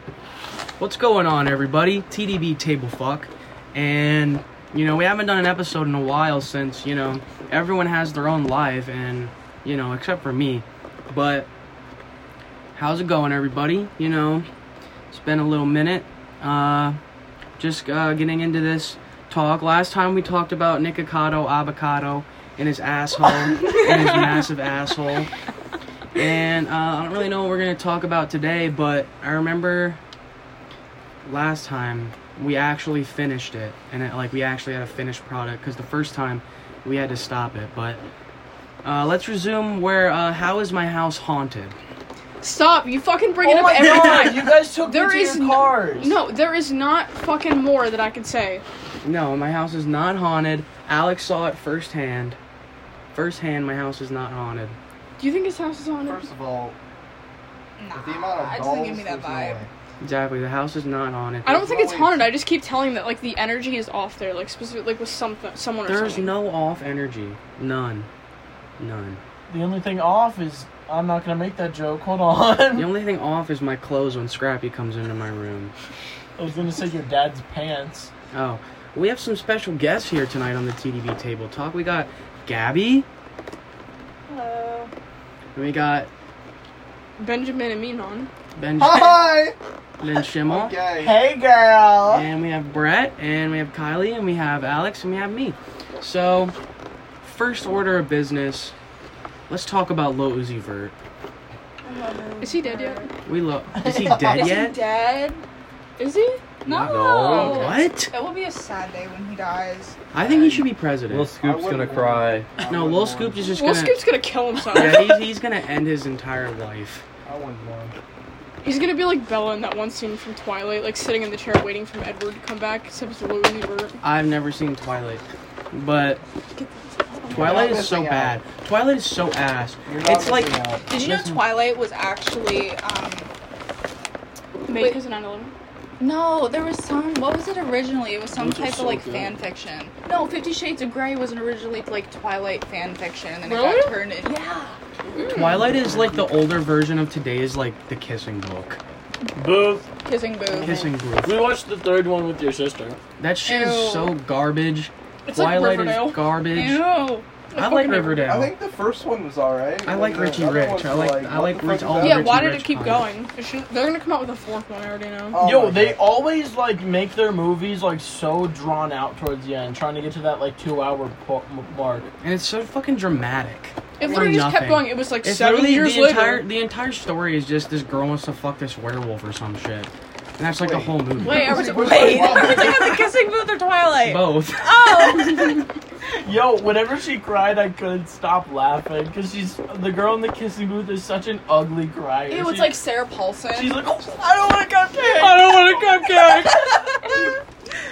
What's going on, everybody? TDB Table Fuck. And, we haven't done an episode in a while since, everyone has their own life and, except for me. But, how's it going, everybody? It's been a little minute. Just getting into this talk. Last time we talked about Nikocado Avocado and his asshole and his massive asshole. And I don't really know what we're going to talk about today, but I remember last time we actually finished it. And we actually had a finished product, because the first time we had to stop it. But let's resume where, how is my house haunted? Stop, you fucking bring it up every time. You guys took me to your cars. No, there is not fucking more that I can say. No, my house is not haunted. Alex saw it firsthand. Firsthand, my house is not haunted. Do you think his house is haunted? First of all, Nah, with the amount of it dolls, doesn't give me that there's no vibe. way. Exactly, the house is not haunted. I don't think it's haunted. I just keep telling that the energy is off there, specifically with someone or something. There's no off energy. None. The only thing off is, I'm not gonna make that joke, hold on. The only thing off is my clothes when Scrappy comes into my room. I was gonna say your dad's pants. Oh, we have some special guests here tonight on the TDB Table Talk. We got Gabby. Hello. And we got Benjamin and Minon. Ben Hi! Schimmel. Okay. Hey, girl! And we have Brett, and we have Kylie, and we have Alex, and we have me. So, first order of business, let's talk about Lil Uzi Vert. Is he dead yet? Is he dead Is yet? he dead? Is he? No. What? It will be a sad day when he dies. I think he should be president. Lil Scoop's gonna cry. No, Lil Scoop is just Lil gonna... Scoop's gonna kill himself. Yeah, he's gonna end his entire life. I wouldn't mind. He's gonna be like Bella in that one scene from Twilight, sitting in the chair waiting for Edward to come back, except it's Lil Uzi Vert. I've never seen Twilight, but Twilight is so bad. Twilight is so ass. It's like... Did you know Twilight was actually, Made because of 9/11. No, there was some, what was it originally? It was some Those are type so of good. fan fiction. No, 50 Shades of Grey wasn't originally Twilight fan fiction, and then it Really? got turned in. Yeah. Twilight is like the older version of today's The Kissing Book. Booth. Kissing Booth. Kissing Booth. We watched the third one with your sister. That shit Ew. is so garbage. It's Twilight like Riverdale. is garbage. Ew. I like Riverdale. I think the first one was alright. I like Richie Rich. I like Rich. All Yeah, Richie why did Rich it keep content. going? They're gonna come out with a fourth one, I already know. Oh Yo, my they God. always make their movies so drawn out towards the end, trying to get to that 2-hour mark. And it's so fucking dramatic. It For literally just kept nothing. going. It was It's 7 literally years the later. entire story is just this girl wants to fuck this werewolf or some shit. And that's the whole movie. Wait, are we Wait, are we talking about the Kissing Booth or Twilight? Both. Oh! Yo, whenever she cried, I couldn't stop laughing because the girl in the kissing booth is such an ugly crier. It was like Sarah Paulson. She's like, oh, I don't want a cupcake. I don't want a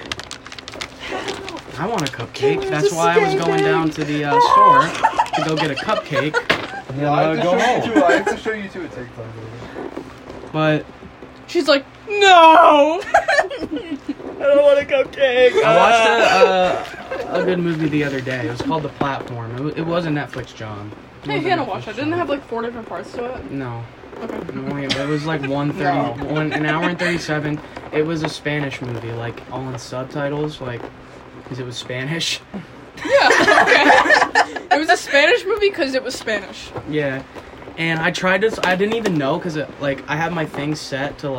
cupcake. I want a cupcake. That's why I was going down to the store to go get a cupcake. Yeah, I have to go show home. you two- I have to show you two a TikTok video. But She's like, no! I don't want a cupcake. I watched a good movie the other day. It was called The Platform. It was a Netflix job. It Hey, was a Hannah Netflix watched that. job. Didn't it have 4 different parts to it? No. Okay. It was 1:30, an hour and 37. It was a Spanish movie, all in subtitles, because it was Spanish. Yeah, okay. It was a Spanish movie because it was Spanish. Yeah. And I tried to, I didn't even know, because I have my thing set to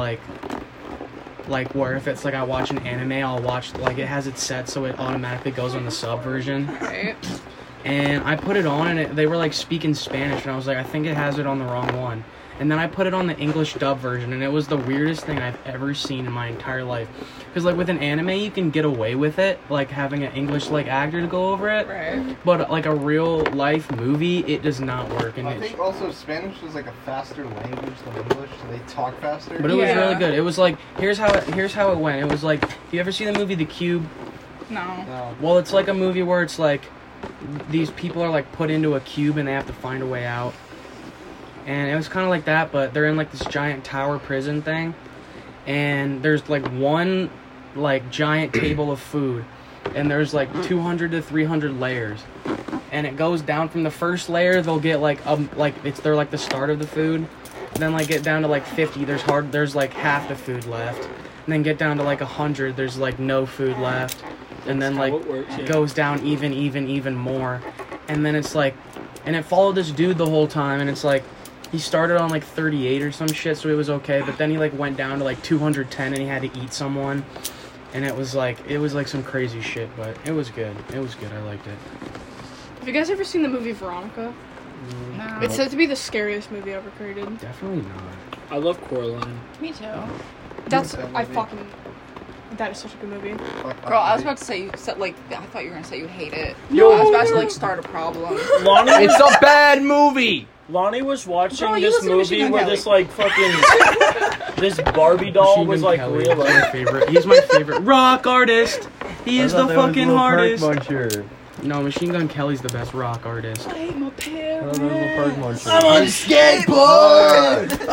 where if it's I watch an anime, I'll watch, it has it set so it automatically goes on the sub version. Right. And I put it on, and they were speaking Spanish, and I was like, I think it has it on the wrong one. And then I put it on the English dub version, and it was the weirdest thing I've ever seen in my entire life. Because with an anime, you can get away with it, having an English actor to go over it. Right. But a real life movie, it does not work. And I think also Spanish is a faster language than English, so they talk faster. but it was Yeah. really good. It was here's how it went. It was you ever see the movie The Cube? No. No. Well, it's a movie where it's these people are put into a cube and they have to find a way out. And it was kind of like that, but they're in this giant tower prison thing. And there's one giant table of food. And there's 200 to 300 layers. And it goes down from the first layer, they'll get they're the start of the food. then like get down to like 50, there's like half the food left. And then get down to like 100, there's like no food left. And then like how it works, yeah. goes down even more. And then it's like, and it followed this dude the whole time, and it's like, he started on like 38 or some shit, so it was okay, but then he like went down to like 210 and he had to eat someone. And it was like some crazy shit, but it was good. It was good. I liked it. Have you guys ever seen the movie Veronica? No. It's said to be the scariest movie ever created. Definitely not. I love Coraline. Me too. That's that I movie. fucking. That is such a good movie. Girl, I was about to say you said like I thought you were gonna say you hate it. Yo. I was about to like start a problem. Lonnie, It's a bad movie. Lonnie was watching Bro, you this listen to movie Machine Gun where Kelly. this like fucking this Barbie doll Machine was Gun like Kelly real is my life. favorite. He's my favorite rock artist. He is the fucking hardest. No, Machine Gun Kelly's the best rock artist. I hate my parents. I'm on Skateboard.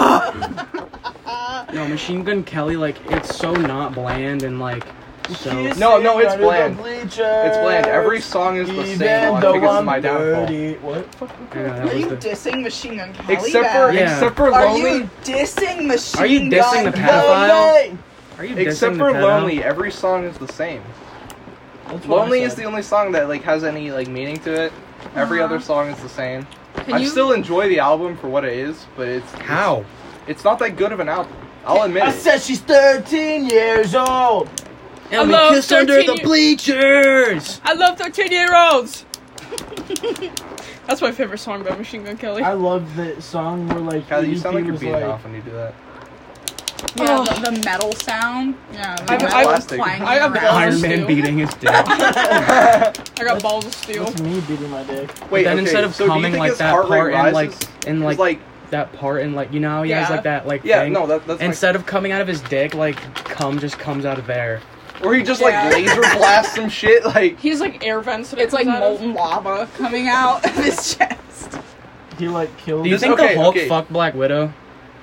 No, Machine Gun Kelly, like, it's so not bland and like so. No, it's bland. It's It's bland. Every song is the same. I think it's my downfall. What? Yeah, that Are was you the- dissing Machine Gun Kelly? Yeah. Except for Are Lonely. you dissing Machine Are you dissing the Gun pedophile? Are you Except dissing for the pedo? Lonely, every song is the same. Lonely is the only song that like has any like meaning to it. Every other song is the same. Can I you still enjoy the album for what it is, but How? it's not that good of an album. I'll admit I it. said she's 13 years old. And we love kissed under 13 the bleachers. I love 13-year-olds. That's my favorite song by Machine Gun Kelly. I love the song where like Kylie, you EDP sound like you're was beating like, off when you do that. Yeah, the metal sound. Yeah, the I've- metal I've- Plastic. clanging I have around. balls. Iron Man Steel. beating his dick. I got balls of steel. That's me beating my dick. Wait, then okay, instead of so do you coming think like his that heart rate part and rises? like It's like that part and like, you know how he has Yeah. like that like yeah, thing? no, that's like, Instead of coming out of his dick, like cum just comes out of there. or he just Yeah. like laser blasts some shit like. He's like air vents. That it It's like comes out of. molten lava coming out of his chest. He like killed. Do you This- think okay, the Hulk okay. fucked Black Widow?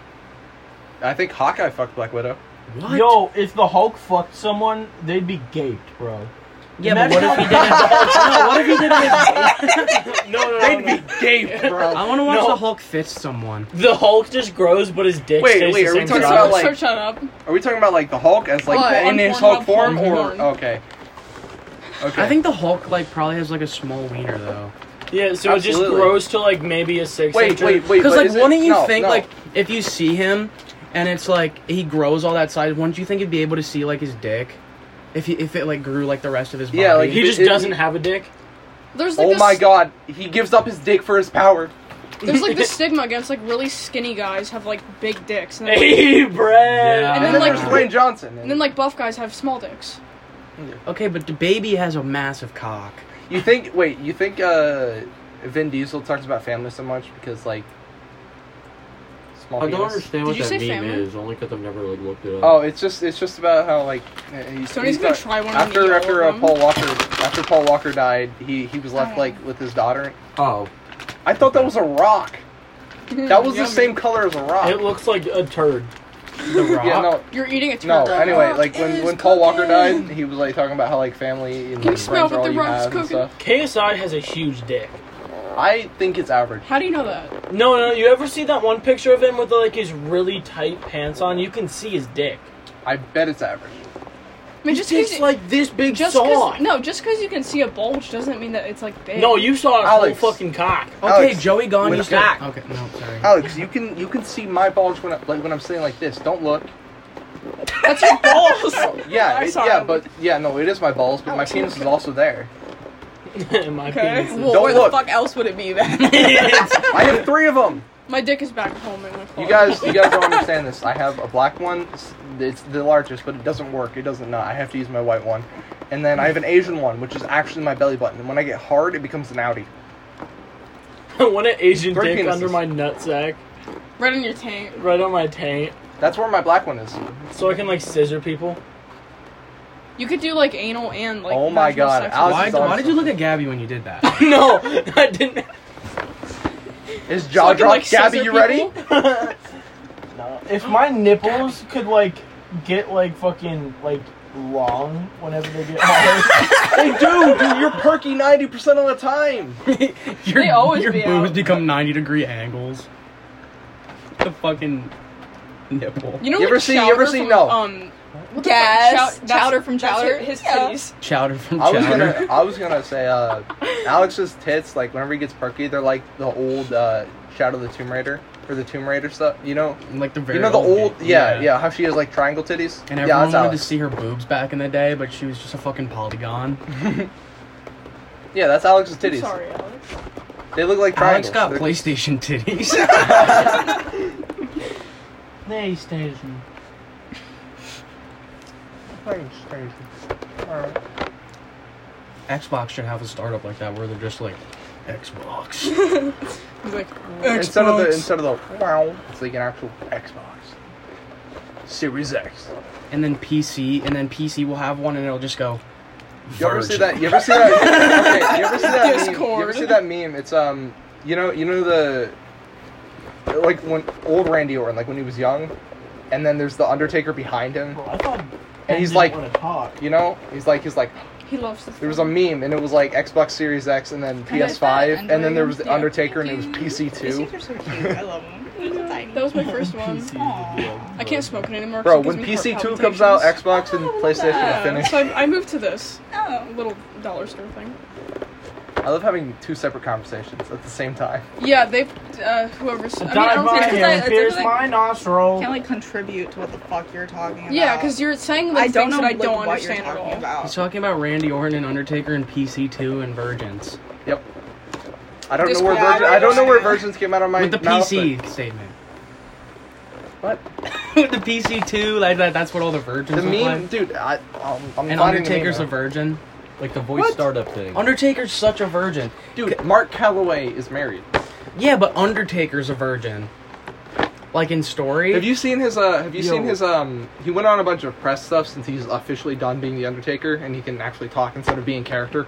I think Hawkeye fucked Black Widow. What? Yo, if the Hulk fucked someone, they'd be gaped, bro. Yeah, but what if he did it? No, what if he did it? No, They'd be gaped, bro. I want to watch No. the Hulk fist someone. The Hulk just grows, but his dick Wait, stays wait, the are we same talking size. about, like- Search that up. Are we talking about like the Hulk as like What? in his Pornhub, Hulk form, or porn. okay? Okay. I think the Hulk like probably has like a small wiener though. Yeah, so it just Absolutely. grows to like maybe a 6 Wait. inch. Because but like, is it- wouldn't you no, think no. like if you see him and it's like he grows all that size, wouldn't you think you'd be able to see like his dick? If it like grew like the rest of his body? Yeah, like, He just doesn't have a dick. There's like Oh this, my god, he gives up his dick for his power. There's like this stigma against like really skinny guys have like big dicks, and then, Hey, Brad. Yeah. And then, And then like- there's Dwayne Johnson. and then like buff guys have small dicks. Okay, but the baby has a massive cock. you think Vin Diesel talks about family so much because like small I don't penis? understand Did what you that say meme family? is, only because I've never like looked it up. Oh, it's just about how like Tony's gonna try one and eat after all of them. Paul Walker died, he was left Oh. like with his daughter. Oh. I thought that was a rock. That was the Yummy. same color as a rock. It looks like a turd. The Rock. Yeah, no, You're eating a no. turtle. Anyway, like is when Paul Walker cooking. died, he was like talking about how like family and Can you like, smell friends are what all the you rock's have and cooking? stuff. KSI has a huge dick. I think it's average. How do you know that? No, you ever see that one picture of him with like his really tight pants on? You can see his dick. I bet it's average. I mean, just It's because like this big just saw. because you can see a bulge doesn't mean that it's like big. No, you saw his Alex. whole fucking cock. Okay, Alex, Joey Gone with used that. to. Okay, no, sorry. Alex, you can see my bulge when when I'm saying like this. Don't look. That's your balls. Yeah, I saw yeah, him. but yeah, no, it is my balls, but my Alex, penis is also there. My Okay. penis is- Well, Don't where look. the fuck else would it be then? I have 3 of them. My dick is back home in my car. You guys don't understand this. I have a black one. It's the largest, but it doesn't work. It doesn't not. I have to use my white one. And then I have an Asian one, which is actually my belly button. And when I get hard, it becomes an Audi. I want an Asian 3 dick penises. under my nutsack, right in your tank. right on my taint, That's where my black one is. so I can like scissor people. You could do like anal and like. Oh my vaginal God, sex. Alex- Why did you look at Gabby when you did that? No, I didn't. Is So jaw I can, drop? like, Gabby, scissor you ready? people? No. If my nipples could like get like fucking like long whenever they get hard, They do, dude. You're perky 90% of the time. Your, They always your be boobs out. become 90-degree angles. the fucking nipple. You know, You like ever see- you Chowder ever see- from, no. What the Gas. fuck? That's- Chowder from that's Chowder? His Yeah. titties. Chowder from I Chowder. was gonna say, Alex's tits, like whenever he gets perky, they're like the old Shadow of the Tomb Raider or the Tomb Raider stuff. You know, Like the very you know the old, game. yeah, how she has like triangle titties. And yeah, everyone that's wanted to Alex. see her boobs back in the day, but she was just a fucking polygon. Yeah, that's Alex's I'm titties. sorry, Alex. They look like Alex triangles. got PlayStation titties. PlayStation. Alright. Xbox should have a startup like that where they're just like Xbox. He's like, Instead of the wow, it's like an actual Xbox. Series X. And then PC will have one and it'll just go. You ever see Virgin. that? You ever see that? Okay, you ever see that meme? You Discord. ever see that meme? It's you know the like when old Randy Orton, like when he was young, and then there's the Undertaker behind him, Bro, I thought. and he's didn't like, want to talk. you know, he's like. he loves this. There was a meme, and it was like Xbox Series X, and then I like PS5, that. and then there was the Yeah. Undertaker, and it was PC2. These are so cute. I love them. That was my first one. PC I can't smoke it anymore. 'cause Bro, it gives when me heart PC2 comes out, palpitations. Xbox and PlayStation that. are finished. So I moved to this Oh. little dollar store thing. I love having two separate conversations at the same time. Yeah, they whoever's. I mean, I Dyed don't my think. it's hair, like- pierced it's my nostril. Can't like contribute to what the fuck you're talking about. Yeah, because you're saying I like don't things know that I like, don't what you're understand at talking all. about. He's talking about Randy Orton and Undertaker and PC2 and Virgins. Yep. I don't know Discord. where I don't know where versions came out of my With the mouth, PC statement. What? With the PC2, like that's what all the virgins The look meme, like. dude. I'm And finding Undertaker's the a meme virgin. Like the voice What? startup thing. Undertaker's such a virgin. Dude, Mark Calloway is married. Yeah, but Undertaker's a virgin. Like in story. Have you seen his? Have you Yo. seen his? He went on a bunch of press stuff since he's officially done being the Undertaker and he can actually talk instead of being character.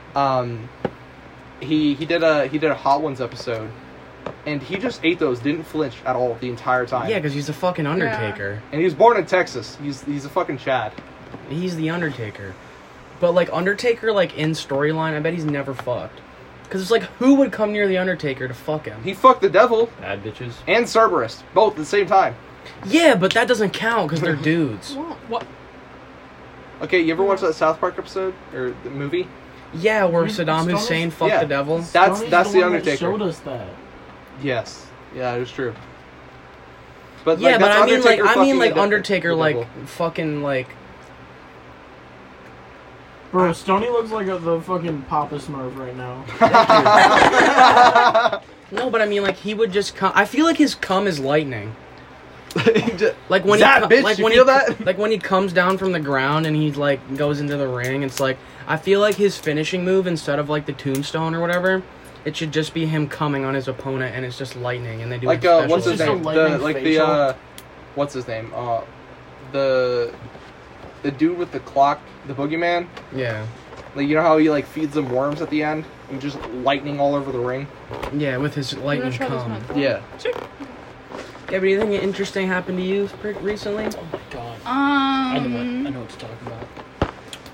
He did a Hot Ones episode, and he just ate those, didn't flinch at all the entire time. Yeah, because he's a fucking Undertaker. And he was born in Texas. He's a fucking Chad. He's the Undertaker. But like Undertaker, like in storyline, I bet he's never fucked. Because it's like, who would come near the Undertaker to fuck him? He fucked the devil Bad bitches. and Cerberus both at the same time. Yeah, but that doesn't count because they're dudes. What? Okay, you ever watch that South Park episode or the movie? Yeah, where Dude, Saddam Stoney's- Hussein fucked yeah. the devil. That's Stoney's the one that Undertaker. showed us that. Yes. Yeah, it was true. But Yeah, like, but that's I mean like fucking the Undertaker the like devil. fucking like Bro, Stoney looks like the fucking Papa Smurf right now. no, but I mean like he would just come. I feel like his cum is lightning. Like when Zap, he bitch, like you when feel he that? like when he comes down from the ground and he like goes into the ring. It's like I feel like his finishing move instead of like the tombstone or whatever, it should just be him coming on his opponent and it's just lightning and they do Like a special what's his Just a name? lightning facial. What's his name? The dude with the clock, the boogeyman. Yeah, Like you know how he like feeds them worms at the end and just lightning all over the ring. yeah, with his lightning try this cum. method? Yeah. Yeah, but anything interesting happened to you recently? Oh my god. I know what to talk about.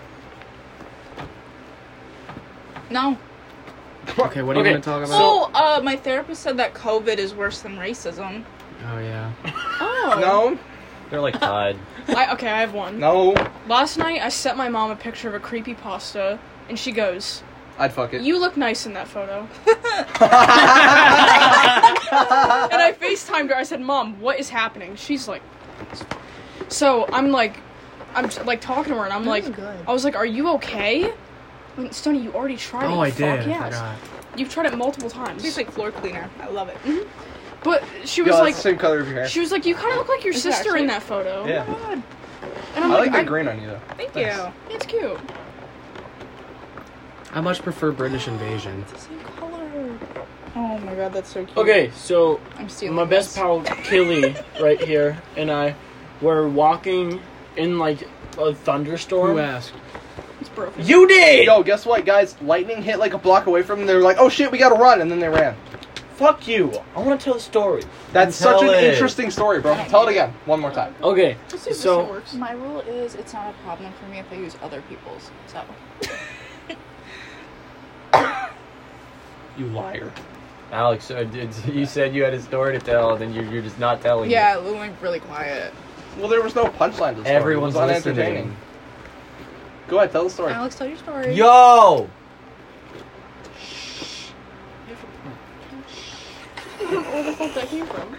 No. Okay, what are you Okay, gonna talk about? So, my therapist said that COVID is worse than racism. Oh yeah. Oh. No, They're like tied. Okay, I have one. no, Last night I sent my mom a picture of a creepy pasta, and she goes, I'd fuck it. "You look nice in that photo." And I FaceTimed her. I said, "Mom, what is happening?" She's like, so I'm like talking to her, and I'm like, I was like, "Are you okay?" Like, Stoney, you already tried it. Oh, you I fuck. did. I Yes. forgot. You've tried it multiple times. Tastes like floor cleaner. I love it. But she Yo, was that's like, the same color of your hair. she was like, "You kind of look like your Is it sister actually? in that photo." Yeah. And I'm I like like, that green on you though. Thank Nice. you. It's cute. I much prefer British Invasion. It's the same color. Oh my god, that's so cute. Okay, so I'm stealing my best this. pal Killy right here and I were walking in like a thunderstorm. Who asked? It's broken. You did! Yo, guess what, guys? Lightning hit like a block away from them. They were like, "Oh shit, we gotta run," and then they ran. Fuck you! I want to tell the story. That's Tell such an it. interesting story, bro. Tell it again, one more time. Okay, Let's see if this so works. My rule is it's not a problem for me if I use other people's. So. You liar. Alex, you said you had a story to tell, then you're just not telling. Yeah, Lou went really quiet. Well, there was no punchline to the story. Everyone's it was listening. unentertaining. Go ahead, tell the story. Alex, tell your story. Yo! Where the fuck that came from?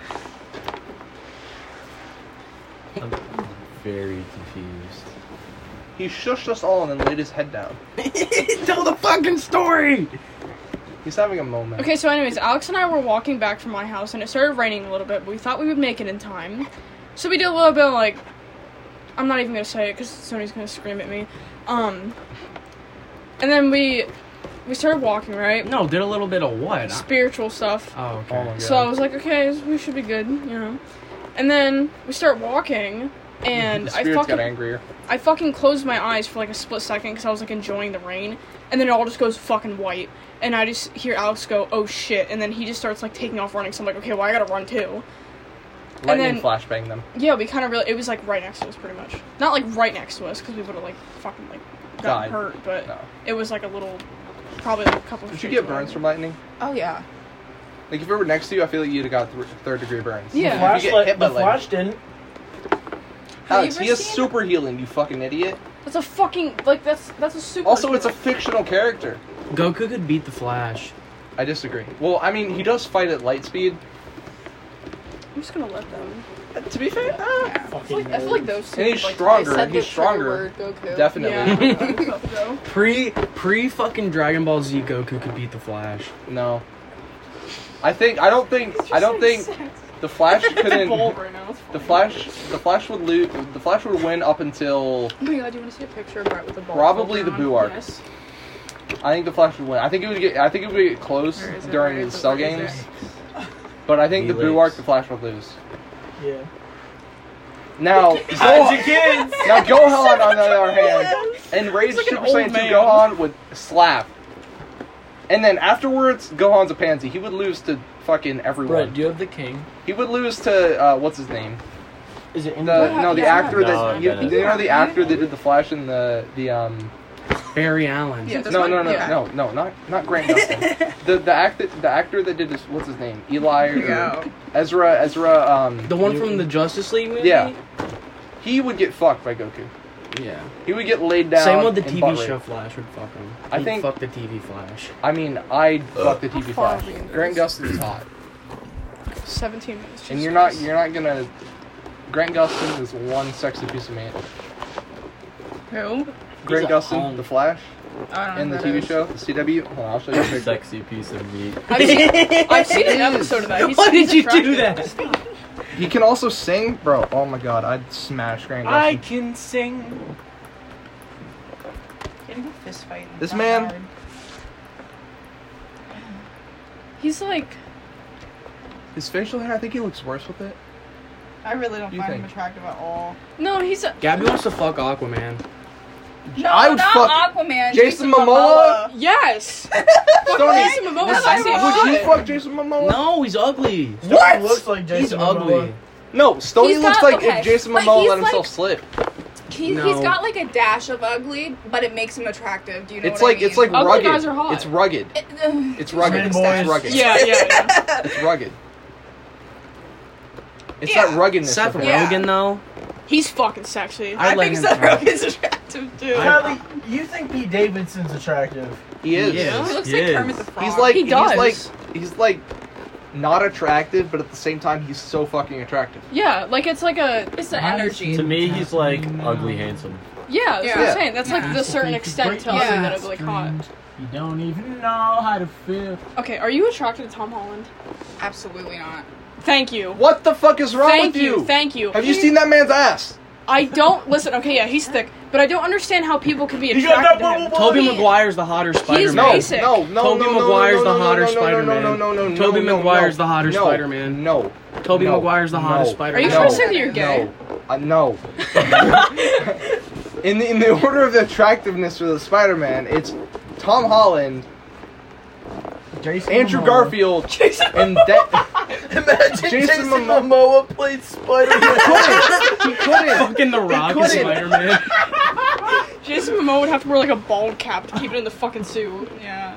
I'm very confused. He shushed us all and then laid his head down. Tell the fucking story. He's having a moment. Okay, so anyways, Alex and I were walking back from my house, and it started raining a little bit, but we thought we would make it in time. So we did a little bit of, like, I'm not even gonna say it, because Sony's gonna scream at me. And then we started walking, right? No, did a little bit of what? Spiritual stuff. Oh, okay. Oh my god. So I was like, okay, we should be good, you know. And then we start walking, and the spirits got I angrier. fucking closed my eyes for like a split second because I was like enjoying the rain, and then it all just goes fucking white, and I just hear Alex go, "Oh shit!" and then he just starts like taking off running. So I'm like, okay, well I gotta run too. Lightning then- flashbang them. Yeah, we kind of really. It was like right next to us, pretty much. Not like right next to us because we would have like fucking like Died. gotten hurt, but No. it was like a little, probably like a couple. of Did you streets get away. burns from lightning? Oh, yeah. Like, if it were next to you, I feel like you'd have got third-degree burns. Yeah. If you get hit by The lightning. Flash didn't. Alex, Have he you has ever seen- super healing, you fucking idiot. That's a fucking like that's a super. Also, it's a fictional character. Goku could beat the Flash. I disagree. Well, I mean, he does fight at light speed. I'm just gonna let them. To be fair, Yeah. Fucking I feel like those two. And he's like, stronger, they said he's the true stronger. Word, Goku. definitely. Yeah. So. Pre fucking Dragon Ball Z Goku could beat the Flash. No. I don't think the Flash couldn't. Right now. It's The fine. Flash would lose. The Flash would win up until Oh my god, do you want to see a picture of Brett with the ball? probably the filter on? Boo arc. Yes. I think the Flash would win. I think it would get close Where is it? during Where the is it? Cell Where is games. But I think the Boo Helix. arc, the Flash would lose. Yeah. Now, Hide your kids. now Gohan on the other hand, enraged He's like an Super old Saiyan 2 man. Gohan would slap. And then afterwards, Gohan's a pansy. He would lose to fucking everyone. Brett, do you have the king? He would lose to what's his name? Is it in The actor No, that you Dennis. know the actor that did the Flash in the Barry Allen. Yeah, that's no, what- no, yeah. not Grant Gustin. the actor that did this, what's his name? Eli or Yeah. Ezra The one from the Justice League movie? Yeah. He would get fucked by Goku. Yeah. He would get laid down. Same with the and TV butt show raped. Flash would fuck him. I He'd think- fuck the TV Flash. I mean, I'd fuck the TV far Flash. are we in Grant this? Gustin's hot, 17 minutes. and Jesus you're not Christ. gonna. Grant Gustin is one sexy piece of man. Who? Grant a Gustin, hunk. the Flash, I don't know in the who that TV is. show, the CW. Hold on, I'll show you a picture. Sexy piece of meat. I've seen an It is. episode of that. He's, Why he's did you do attractive. that? He can also sing, bro. Oh my god, I'd smash Grant Gustin. I can sing. Getting a fist fight. This Not man- hard. He's like, His facial hair, I think he looks worse with it. I really don't You find think? him attractive at all. no, he's a, Gabby wants to fuck Aquaman. No, I would not fuck Aquaman. Jason Momoa? yes. Stoney, Jason Momoa is That's sexy. not would you hot. fuck Jason Momoa? No, he's ugly. What? He looks like Jason He's Momoa. ugly. No, Stoney He's looks got- like okay, if Jason but Momoa he's let himself like- slip. He's No. got like a dash of ugly, but it makes him attractive. Do you know It's what like I mean? it's like Ugly rugged. guys are hot. It's rugged. It's rugged. Men It's boys. rugged. Yeah, yeah. It's rugged. It's Yeah. that ruggedness. Seth of him. Yeah. Rogen, though. He's fucking sexy. I let think him Seth try. Rogen's attractive too. Kylie, you think Pete Davidson's attractive? He is. Yeah. He looks He like is. Kermit the Frog. He's like He does. he's like not attractive, but at the same time he's so fucking attractive. Yeah, like it's like a, it's the energy. To me, he's like ugly handsome. yeah, that's what Yeah. I'm saying. That's like Yeah. the certain extent to Yeah. ugly that is like hot. You don't even know how to feel. Okay, are you attracted to Tom Holland? Absolutely not. Thank you. What the fuck is wrong Thank with you. Thank you. Have you seen that man's ass? I don't listen. Okay, yeah, he's thick, but I don't understand how people can be You got attracted that to him. bubble Toby He- Maguire's the hotter Spider-Man. No, basic. no, Toby Maguire's the hotter Spider-Man. No, Toby Maguire's the hotter Spider-Man. No. Toby No. Maguire's the hottest No. Spider-Man. Are you No. trying to say that you're gay? No. in the order of the attractiveness for the Spider-Man, it's Tom Holland, Jason Andrew Momoa. Garfield, and Imagine Jason Jason Momoa. Momoa played Spider-Man. he couldn't. Fucking The Rock and couldn't. Spider-Man. Jason Momoa would have to wear like a bald cap to keep it in the fucking suit. Yeah.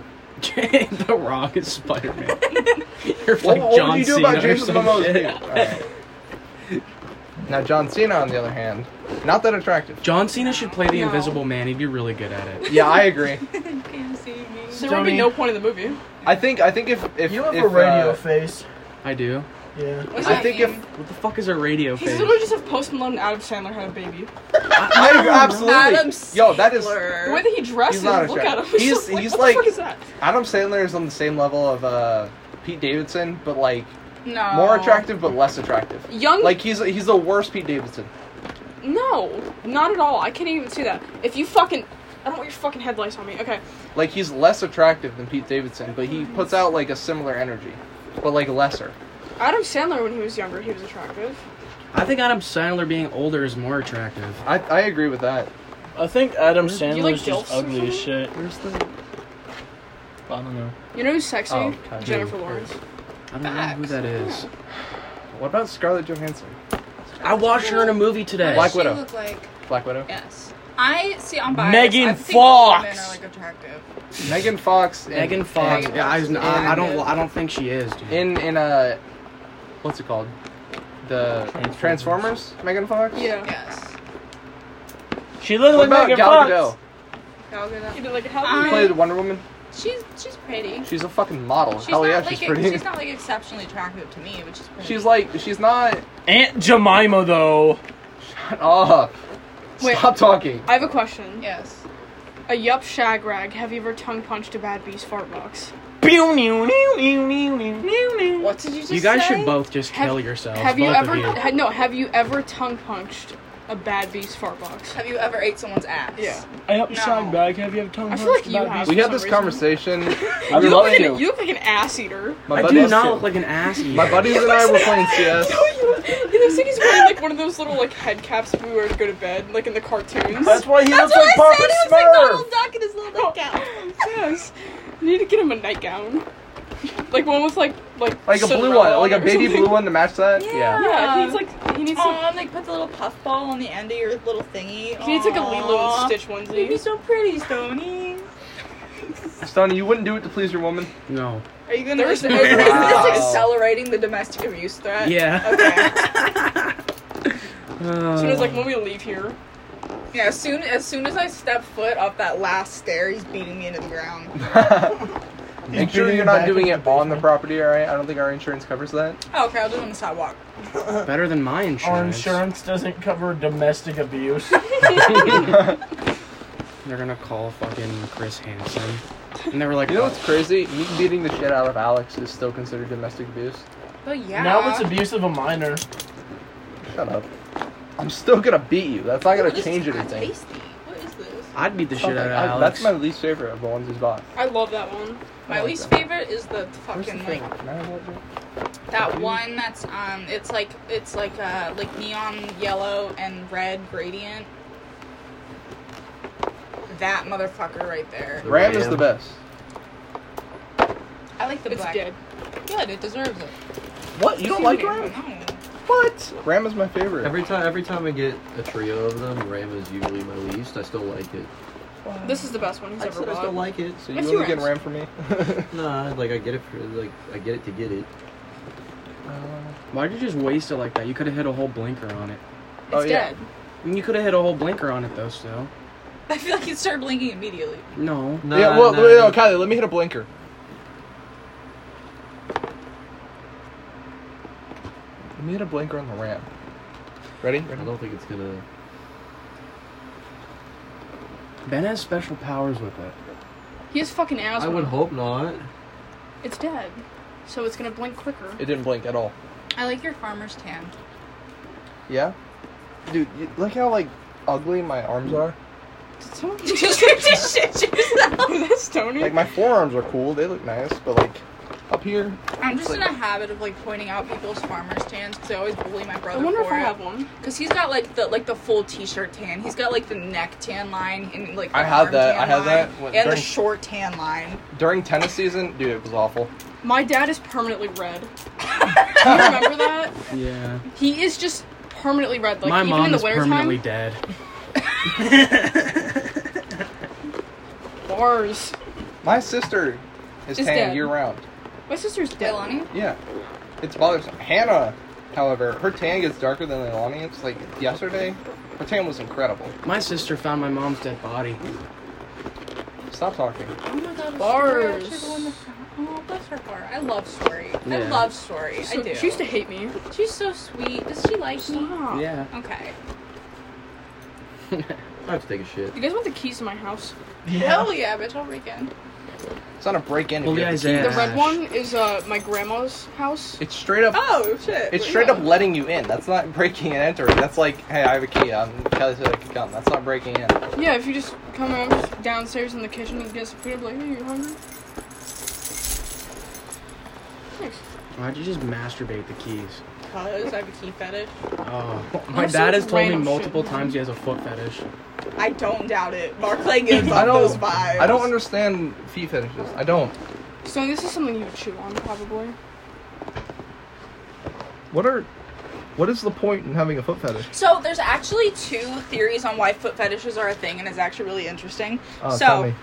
The Rock is Spider-Man. You're like What John would you do Cena about or Jason some Momoa's shit. dick? Alright. Now John Cena, on the other hand, not that attractive. John Cena should play the No. Invisible Man. He'd be really good at it. Yeah, I agree. There would be no point in the movie. I think if You have if, a radio face. I do. Yeah. I think if What the fuck is a radio He's face? literally just if Post Malone and Adam Sandler had a baby. I agree, absolutely. Adam Yo, that is The way Sandler. that he dresses, He's not look at him. attractive. He's He's what like- the fuck is that? Adam Sandler is on the same level of Pete Davidson, but like No. more attractive but less attractive. Young. Like he's the worst Pete Davidson. No, not at all. I can't even see that. If you fucking. I don't want your fucking headlights on me. Okay. Like he's less attractive than Pete Davidson, but he puts out like a similar energy, but like lesser. Adam Sandler, when he was younger, he was attractive. I think Adam Sandler being older is more attractive. I agree with that. I think Adam you Sandler's like just dilfs or ugly as something? shit. Where's the? I don't know. You know who's sexy? Oh, okay. Jennifer Lawrence. I don't know who that is. What about Scarlett Johansson? I watched her in a movie today. Black She Widow. look like? Black Widow. Yes. I see. I'm biased. Megan I think all women Fox. are like attractive. Megan Fox. Megan Fox. Megan Yeah, Fox is I don't think she is. Dude. In what's it called? The Transformers. Megan Fox. Yeah. Yes. She looked What like about Megan Gal Fox. Gadot? Gal Gadot. You did like how? I- Played Wonder Woman. She's pretty. She's a fucking model. She's Hell not yeah, like she's pretty. she's not like exceptionally attractive to me, but she's pretty. She's not. Aunt Jemima though. Shut up. Wait. Stop talking. I have a question. Yes. A yup shag rag. Have you ever tongue punched a bad beast fart box? What did you just say? You guys should both just Have- kill yourselves. Have you both ever? Of you. Have you ever tongue punched a bad beast fart box? Have you ever ate someone's ass? Yeah. I up No. shag bag. Have you ever tongue I feel like punched you about have. these? We had for this some conversation. I You would look, love like to. you look like an ass eater. My I buddies, do not look like an ass eater. My buddies and I were playing CS. He looks like he's wearing like one of those little like head caps we wear to go to bed, like in the cartoons. That's why he That's looks what like I said. Papa It was like Donald Smurf. Duck in his little nightgown. Yes. You need to get him a nightgown. Like one with like Like a blue Cinderella one, on like it a or baby something. blue one to match that. Yeah, he needs like he needs some, Oh, and like put the little puffball on the end of your little thingy. he needs like a Lilo Aw. and Stitch You'd be onesie. so pretty, Stony. Stoney, you wouldn't do it to please your woman. No. Are you gonna? There's Is no- this Wow. accelerating the domestic abuse threat? Yeah. Okay. As soon as like when we leave here, Yeah. As soon as I step foot up that last stair, he's beating me into the ground. Make sure you're not doing it on the property, alright? I don't think our insurance covers that. Oh, okay, I'll do it on the sidewalk. Better than my insurance. Our insurance doesn't cover domestic abuse. They're gonna call fucking Chris Hansen. And they were like, You know what's crazy? Me beating the shit out of Alex is still considered domestic abuse. But yeah. Now it's abuse of a minor. Shut up. I'm still gonna beat you. That's not gonna This is change kinda anything. Tasty. What is this? I'd beat the shit out of Alex. That's my least favorite of the ones he's bought. I love that one. My like least that. favorite is the Where's the fucking thing? like Can I have that, Joe? that one that's it's like neon yellow and red gradient. That motherfucker right there. Ram is the best. I like the It's black. dead. Good, it deserves it. What? You don't like No. Ram? What? Ram is my favorite. Every time I get a trio of them, Ram is usually my least. I still like it. This is the best one he's I ever said I still bought. like it. So you It's only yours. get Ram for me? Nah, like I get it for I get it to get it. Why'd you just waste it like that? You could have hit a whole blinker on it. It's Oh, yeah. dead. I mean, you could have hit a whole blinker on it though. Still. I feel like it started blinking immediately. No. Nah, Yeah, well, nah, no, Kylie, let me hit a blinker. Let me hit a blinker on the Ram. Ready? I don't think it's gonna. Ben has special powers with it. He has fucking asthma. I would hope not. It's dead. So it's gonna blink quicker. It didn't blink at all. I like your farmer's tan. Yeah? Dude, look how, like, ugly my arms are. Someone Just shit yourself. Was that Stony? Like, my forearms are cool. They look nice. But, like, up here... I'm just in a habit of like pointing out people's farmer's tans because I always bully my brother I wonder for if I it. have one. Because he's got like the full t-shirt tan. He's got like the neck tan line and like the I had arm that- tan I had line, that when- and the during- short tan line. During tennis season, dude, it was awful. My dad is permanently red. Do you remember that? Yeah. He is just permanently red. Like My even mom in the is wintertime. permanently dead. Bars. My sister is Is tan dead. year round. My sister's dead. Leilani? Yeah, it's bothersome. Hannah, however, her tan gets darker than Leilani. It's like yesterday, her tan was incredible. My sister found my mom's dead body. Stop talking. Oh my god, Bars. Oh, bless her heart. I love Story. I Yeah. love Story. I do. She used to hate me. She's so sweet. Does she like me? Stop. Yeah. Okay. I have to take a shit. You guys want the keys to my house? Hell yeah, bitch. I'll break in. It's not a break-in. if Holy you have the Isaiah. key. The red Ash. one is my grandma's house. It's straight up. Oh, shit. It's straight up letting you in. That's not breaking and entering. That's like, hey, I have a key. Kelly said I could come. That's not breaking in. Yeah, if you just come over downstairs in the kitchen and get some food, like, hey, you hungry? Thanks. Why'd you just masturbate the keys? Because I have a key fetish. Oh, my Also, dad has it's told me random multiple shit. times he has a foot fetish. I don't doubt it. Barclay gives I off don't. those vibes. I don't understand feet fetishes. I don't. So this is something you would chew on, probably. What is the point in having a foot fetish? So there's actually 2 theories on why foot fetishes are a thing, and it's actually really interesting. Tell So, me.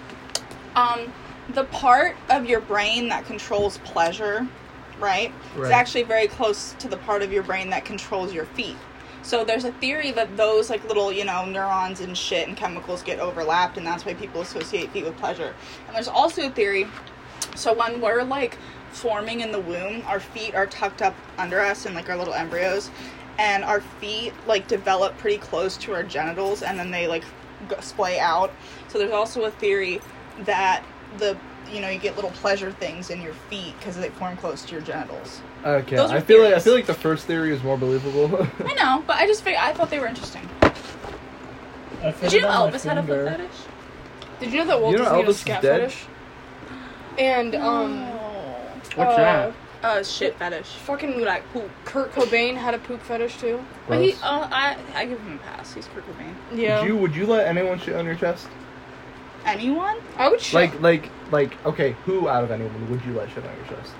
the part of your brain that controls pleasure, right, is Right. actually very close to the part of your brain that controls your feet. So there's a theory that those like little, neurons and shit and chemicals get overlapped, and that's why people associate feet with pleasure. And there's also a theory, so when we're like forming in the womb, our feet are tucked up under us in like our little embryos, and our feet like develop pretty close to our genitals, and then they like splay out. So there's also a theory that you get little pleasure things in your feet because they form close to your genitals. Okay, Those are I feel theories. like the first theory is more believable. I know, but I thought they were interesting. I Did you know Elvis had a foot fetish? Did you know that Walt You know Disney had a Elvis is scat dead? fetish? And, What's that? Shit fetish. fucking Like poop. Kurt Cobain had a poop fetish, too. But he, Gross. I give him a pass. He's Kurt Cobain. Yeah. Would you let anyone shit on your chest? Anyone? I would shit. Like, okay, who out of anyone would you let shit on your chest?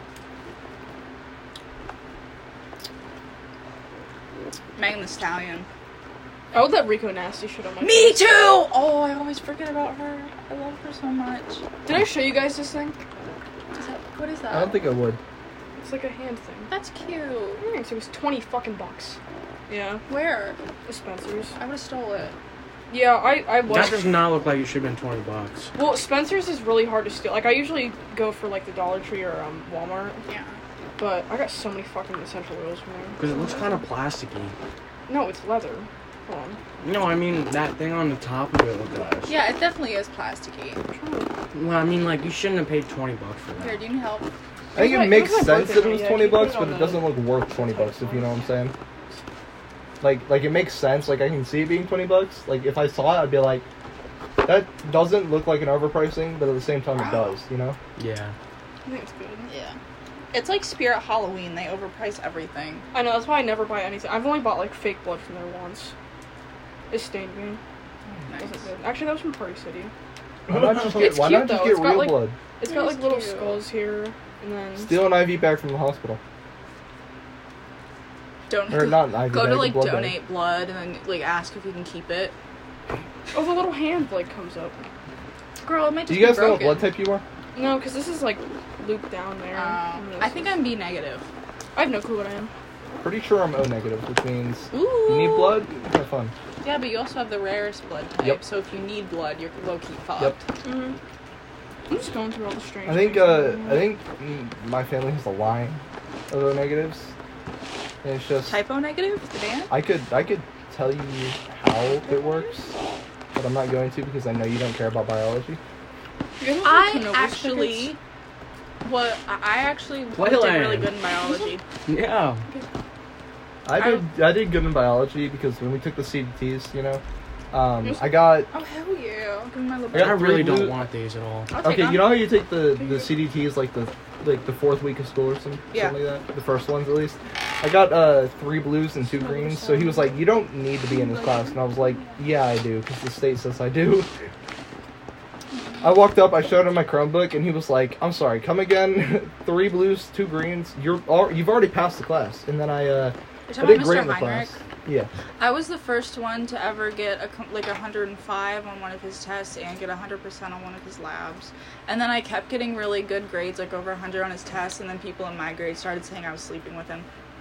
Megan Thee Stallion. I would let Rico Nasty shit on my Me chest. too! Oh, I always forget about her. I love her so much. Did I show you guys this thing? What is that? I don't think I would. It's like a hand thing. That's cute. Thanks, it was 20 fucking bucks. Yeah, Where? the Spencer's. I would have stole it. Yeah, I That was. does not look like it should have been $20. Well, Spencer's is really hard to steal. Like, I usually go for, like, the Dollar Tree or Walmart. Yeah. But I got so many fucking essential oils from there. Because it looks kind of plasticky. No, it's leather. Hold on. No, I mean, that thing on the top of it looked nice. Yeah, it definitely is plasticky. Well, I mean, like, you shouldn't have paid $20 for Here, that. do you need help? I think It was it my- makes it was my sense birthday that it money, was yeah, $20, keep it but on it the- doesn't look worth $20 if you know what I'm saying. Like it makes sense. Like I can see it being $20. Like if I saw it, I'd be like, that doesn't look like an overpricing, but at the same time it does. You know? Yeah. I think it's good. Yeah. It's like Spirit Halloween. They overprice everything. I know, that's why I never buy anything. I've only bought, like, fake blood from there once. It stained me. Nice. Wasn't good. Actually, that was from Party City. Why not just get, It's why cute, not just though. get It's got, real like- blood? It's It got, is like, little cute. skulls here, and then... Steal an IV bag from the hospital, Don't or not an IV go bag, to a like blood bag. donate blood and then like ask if you can keep it. Oh, the little hand, like, comes up. Girl, it might Do just you guys be know what broken. blood type you are? No, because this is, like, looped down there. and this I think is- I'm B negative. I have no clue what I am. Pretty sure I'm O negative, which means Ooh. you need blood. Have fun. Yeah, but you also have the rarest blood type. Yep. So if you need blood, you're low key fucked. Yep. Mm-hmm. I'm just going through all the strange I think things. my family has a line of O negatives, and it's just Typo negative, the band. I could tell you how it works, but I'm not going to because I know you don't care about biology. You guys have I Canova actually, stickers? I actually did Playland. really good in biology. Yeah. I did good in biology because when we took the CDTs, you know, I got Oh hell yeah! Give me my little. I got I really three blue- don't want these at all. I'll take okay. them. You know how you take the CDTs like the fourth week of school or something Yeah. like that, the first ones at least. I got 3 blues and 2 greens, so he was like, "You don't need to be in this class," and I was like, "Yeah, I do, because the state says I do." I walked up, I showed him my Chromebook, and he was like, "I'm sorry, come again? 3 blues, 2 greens. You've already passed the class." And then I You're I talking did about great Mr. in the Heinrich. class. Yeah. I was the first one to ever get 105 on one of his tests and get 100% on one of his labs. And then I kept getting really good grades, like over 100 on his tests, and then people in my grade started saying I was sleeping with him.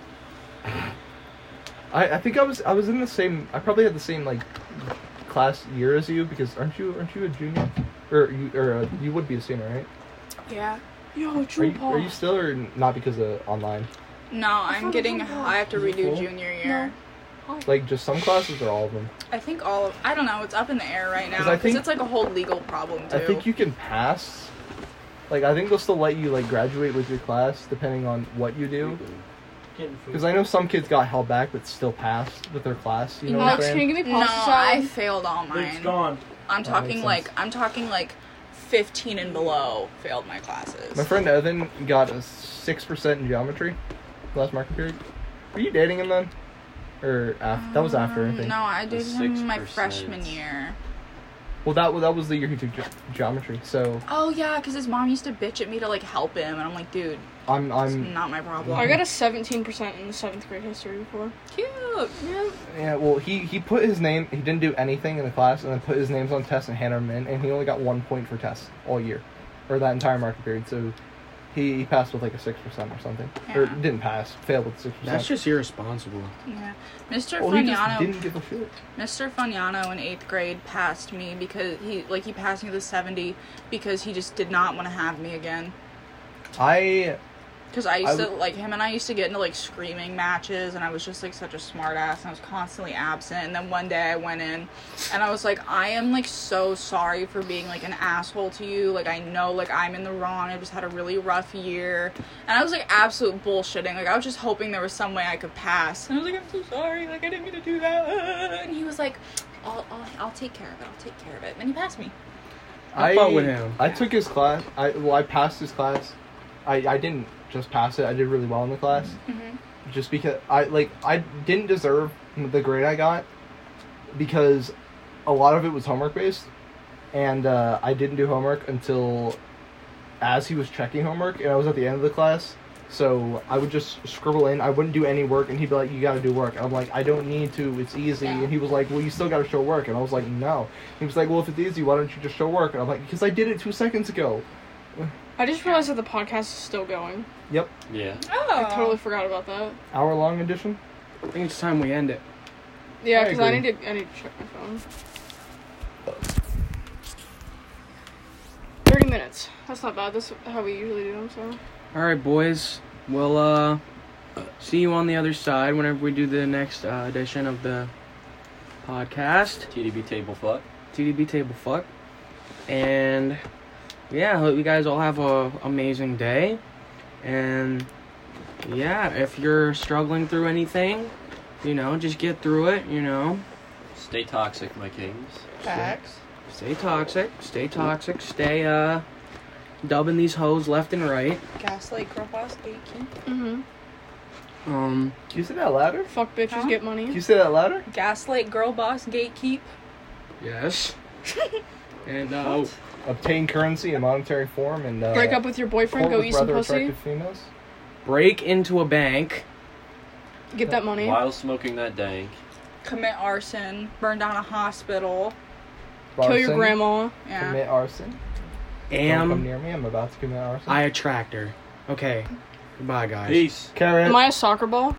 I think I was in the same. I probably had the same like class year as you because aren't you a junior? Or you would be a senior, right? Yeah. Yo, Are you still or not because of online? No, I have to redo junior year. Like just some classes or all of them? I think I don't know, it's up in the air right now 'Cause I because think- it's like a whole legal problem too. I think you can pass. Like I think they'll still let you like graduate with your class depending on what you do. Because I know some kids got held back but still passed with their class. You know what I'm Alex, can saying? you give me No, pasta I salad? failed all mine. It's gone. I'm That talking makes like 15 and below failed my classes. My friend Evan got a 6% in geometry last market period. Were you dating him then? Or after? That was after, I think. No, I did him my 6%. freshman year. Well, that was the year he took geometry. So Oh yeah, because his mom used to bitch at me to like help him, and I'm like, dude, it's I'm not my problem. I got a 17% in the 7th grade history before. Cute. Yeah. yeah. Well, he put his name. He didn't do anything in the class, and then put his names on tests and handed them in, and he only got 1 point for tests all year, or that entire market period. So he passed with like a 6% or something, or Yeah. didn't pass, failed with 6%. That's just irresponsible. Yeah. Mr. Well, he just Fagnano. didn't give a shit. Mr. Fagnano in 8th grade passed me because he passed me with a 70 because he just did not want to have me again. Because I used to, like, him and I used to get into, like, screaming matches, and I was just, like, such a smart ass, and I was constantly absent, and then one day I went in, and I was like, I am, like, so sorry for being, like, an asshole to you, like, I know, like, I'm in the wrong, I just had a really rough year, and I was, like, absolute bullshitting, like, I was just hoping there was some way I could pass, and I was like, I'm so sorry, like, I didn't mean to do that, and he was like, I'll take care of it, and he passed me. I fought with him. I took his class. I passed his class. I didn't just pass it. I did really well in the class. Mm-hmm. Just because I didn't deserve the grade I got because a lot of it was homework based, and I didn't do homework until as he was checking homework, and I was at the end of the class. So I would just scribble in. I wouldn't do any work, and he'd be like, "You got to do work." And I'm like, "I don't need to. It's easy." Yeah. And he was like, "Well, you still got to show work." And I was like, "No." He was like, "Well, if it's easy, why don't you just show work?" And I'm like, "Because I did it 2 seconds ago." I just realized that the podcast is still going. Yep, Yeah. Oh. I totally forgot about that. hour-long edition. I think it's time we end it. Yeah, I because I agree. need to check my phone. 30 minutes. That's not bad. That's how we usually do them, so. Alright, boys. We'll see you on the other side whenever we do the next edition of the podcast. TDB table fuck. TDB Table Fuck. And yeah, I hope you guys all have a amazing day. And yeah, if you're struggling through anything, you know, just get through it, you know. Stay toxic, my kings. Facts. Stay toxic, stay dubbing these hoes left and right. Gaslight, girl boss, gatekeep. Mm-hmm. Can you say that louder? Fuck bitches, Huh? get Can money. you say that louder? Gaslight, girl boss, gatekeep. Yes. And Obtain currency in monetary form and Break up with your boyfriend, court go with eat some rather pussy, attractive females. break into a bank. get that money. While smoking that dank. Commit arson, burn down a hospital. Kill your Arson, grandma. Yeah. Commit arson. Don't come Am near me. I'm about to commit arson. I attract her? Okay. Goodbye, guys. Peace. Carrot. Am I a soccer ball?